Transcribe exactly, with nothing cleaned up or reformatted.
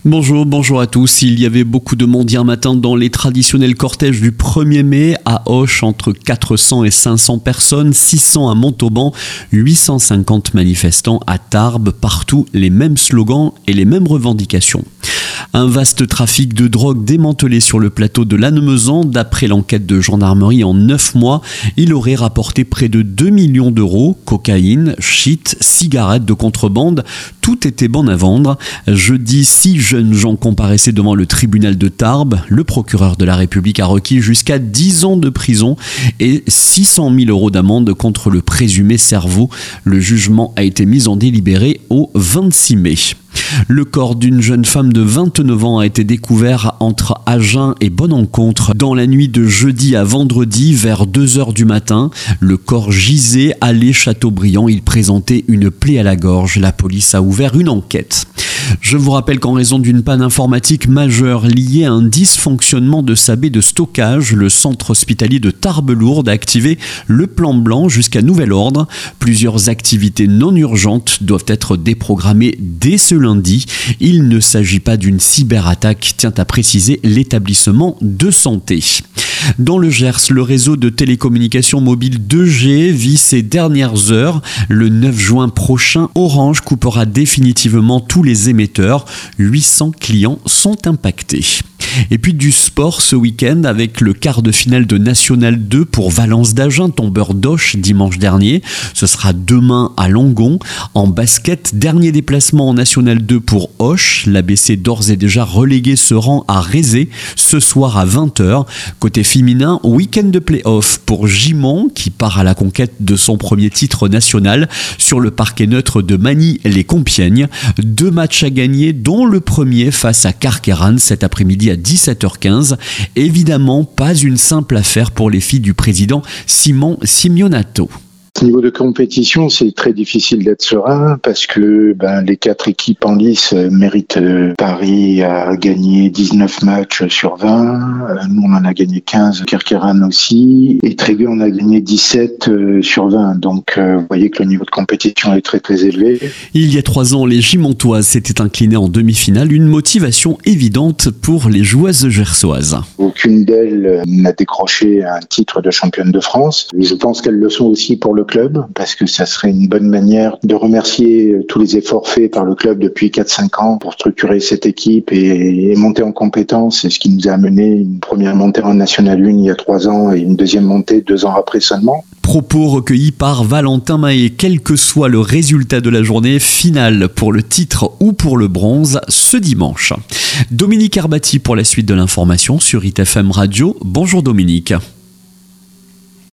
Bonjour, bonjour à tous. Il y avait beaucoup de monde hier matin dans les traditionnels cortèges du premier mai à Auch, entre quatre cents et cinq cents personnes, six cents à Montauban, huit cent cinquante manifestants à Tarbes, partout les mêmes slogans et les mêmes revendications. Un vaste trafic de drogue démantelé sur le plateau de Lannemezan. D'après l'enquête de gendarmerie, en neuf mois, il aurait rapporté près de deux millions d'euros. Cocaïne, shit, cigarettes de contrebande, tout était bon à vendre. Jeudi, six jeunes gens comparaissaient devant le tribunal de Tarbes. Le procureur de la République a requis jusqu'à dix ans de prison et six cent mille euros d'amende contre le présumé cerveau. Le jugement a été mis en délibéré au vingt-six mai. Le corps d'une jeune femme de vingt-neuf ans a été découvert entre Agen et Bonne-Encontre dans la nuit de jeudi à vendredi vers deux heures du matin. Le corps gisait allée Châteaubriand. Il présentait une plaie à la gorge. La police a ouvert une enquête. Je vous rappelle qu'en raison d'une panne informatique majeure liée à un dysfonctionnement de sa baie de stockage, le centre hospitalier de Tarbes-Lourdes a activé le plan blanc jusqu'à nouvel ordre. Plusieurs activités non urgentes doivent être déprogrammées dès ce lundi. Il ne s'agit pas d'une cyberattaque, tient à préciser l'établissement de santé. Dans le Gers, le réseau de télécommunications mobiles deux G vit ses dernières heures. Le neuf juin prochain, Orange coupera définitivement tous les émetteurs. huit cents clients sont impactés. Et puis du sport ce week-end avec le quart de finale de National deux pour Valence d'Agen, tombeur d'Auch dimanche dernier. Ce sera demain à Langon. En basket, dernier déplacement en National deux pour Auch. L'A B C d'ores et déjà relégué se rend à Rézé ce soir à vingt heures. Côté féminin, week-end de play-off pour Gimont qui part à la conquête de son premier titre national sur le parquet neutre de Magny-les-Compiègnes. Deux matchs à gagner dont le premier face à Carqueiranne cet après-midi à dix-sept heures quinze. Évidemment, pas une simple affaire pour les filles du président Simon Simeonato. Au niveau de compétition, c'est très difficile d'être serein parce que ben, les quatre équipes en lice méritent. Paris a gagné dix-neuf matchs sur vingt, nous on en a gagné quinze, Carqueiranne aussi, et Trégueux on a gagné dix-sept sur vingt. Donc euh, vous voyez que le niveau de compétition est très très élevé. Il y a trois ans, les Gimontoises s'étaient inclinées en demi-finale, une motivation évidente pour les joueuses gersoises. Aucune d'elles n'a décroché un titre de championne de France. Je pense qu'elles le sont aussi pour le club, parce que ça serait une bonne manière de remercier tous les efforts faits par le club depuis quatre cinq ans pour structurer cette équipe et, et monter en compétence. C'est ce qui nous a amené une première montée en National un il y a trois ans et une deuxième montée deux ans après seulement. Propos recueillis par Valentin Mahé. Quel que soit le résultat de la journée, finale pour le titre ou pour le bronze ce dimanche. Dominique Arbati pour la suite de l'information sur I T F M Radio. Bonjour Dominique.